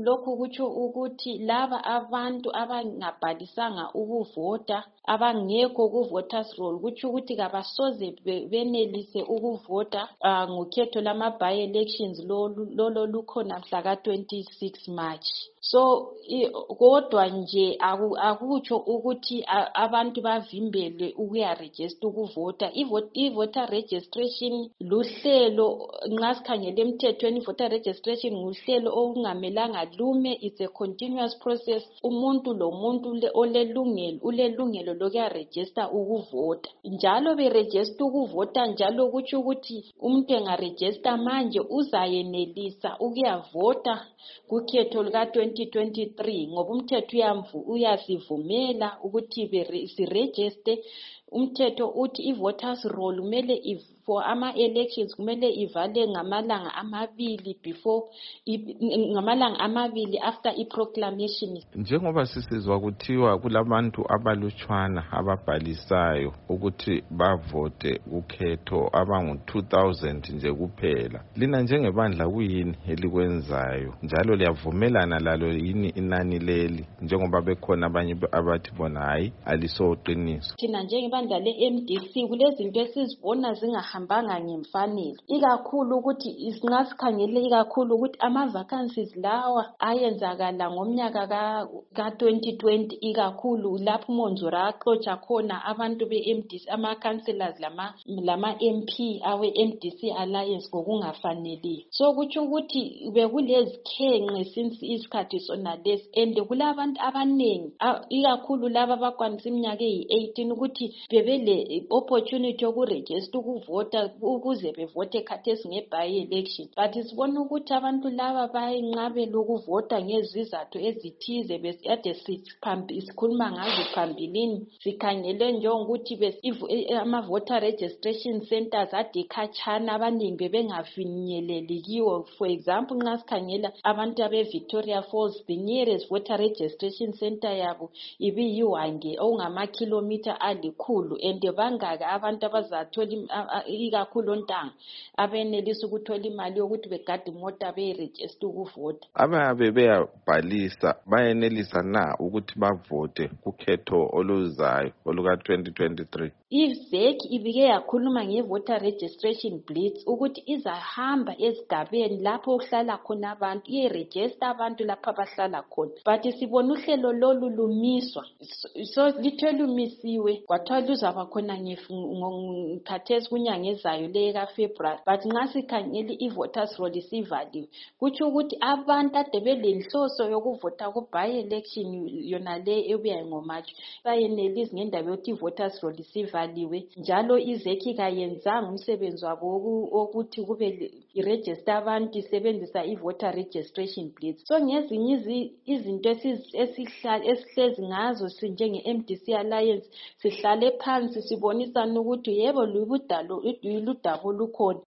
lokhu kutsho ukuthi laba abantu abangabhalisanga ukuvota abangekho ku-voters roll kutsho ukuthi kabasoze benelise ukuvota ngokhetho lama-by-elections lolo lukhona mhla ka-26 March. So kodwa nje akutsho ukuthi abantu bavimbele ukuya-register ukuvota. I-voter registration luhlelo nxa sikhangele emthethweni i-voter registration nguhlelo okungamelanga lume. It's a continuous process. Umuntu lomuntu ulelungelo lokuya-register ukuvota. Njalo beregister ukuvota njalo kutsho ukuthi umuntu engaregister manje uzayenelisa ukuyavota kukhetho luka-2023 ngoba umthetho uyasivumela ukuthi siregister. Umthetho uthi i-voters roll kumele for ama-elections kumele ivale ngamalanga amabili ngamalanga amabili after i-proclamation. Njengoba sisizwa kuthiwa kulabantu abalutshwana ababhalisayo ukuthi bavote ukhetho abangu-2000 nje kuphela. Lina njengebandla kuyini elikwenzayo njalo liyavumelana lalo yini inani leli njengoba bekhona abanye abathi bona hayi alisoqiniso? Thina njengebandla le-MDC kulezinto esizibona zingahambanga ngemfanelo, ikakhulu ukuthi nxa sikhangele ikakhulu ukuthi ama-vacancies lawa ayenzakala ngomnyaka ka-2020 ikakhulu lapho uMonzura axotsha khona abantu be-MDC ama-councillors lama-MP awe-MDC Alliance ngokungafaneleyo. So kutsho ukuthi bekulezikhenqe since isikhathi sona lesi and kulabantu abanengi ikakhulu laba abakwanisa iminyaka eyi-18 ukuthi bebele opportunity yokuregister ukuvota ukuze bevote khathesi nge-by-election. But sibona ukuthi abantu laba bayenqabela ukuvota ngezizathu ezithize besikade sikhuluma ngazo phambilini. Sikhangele njengokuthi ama-voter registration centers ade khatshana abaningi bebengafinyeleli kiwo. For example, nxa sikhangela abantu abe-Victoria Falls, the nearest voter registration center yabo ibiyiwange okungama-kilometer alikhulu and bangaka abantu abazathola ikakhulu ontanga abenelisa ukuthola imali yokuthi begade imota beyiregister ukuvota. Ababe beyabhalisa bayenelisa na ukuthi bavote kukhetho oluzayo oluka-2023? IZEC ibike yakhuluma nge-voter registration blitz ukuthi izahamba ezigabeni lapho okuhlala khona abantu iyeregister abantu lapho abahlala khona. But sibona uhlelo lolu lumiswa, so lithe lumisiwe kwathiwa luzaba khona ngekhathesi kunyanga ezayo le kaFebruary. But nxa sikhangele i-voters roll isivaliwe kutsho ukuthi abantu ade belenhloso yokuvota ku-by-election yona le ebuya ngoMarch bayenelisa ngendaba yokuthi i-voters roll isivaliwe njalo iZEC kayenzanga umsebenzi wabo wokuthi kube iregister abantu isebenzisa i-voter registration blitz. So ngezinye izinto esihlezi ngazo sinjenge-MDC Alliance sihlale phansi sibonisana ukuthi yebo ludaba lukhona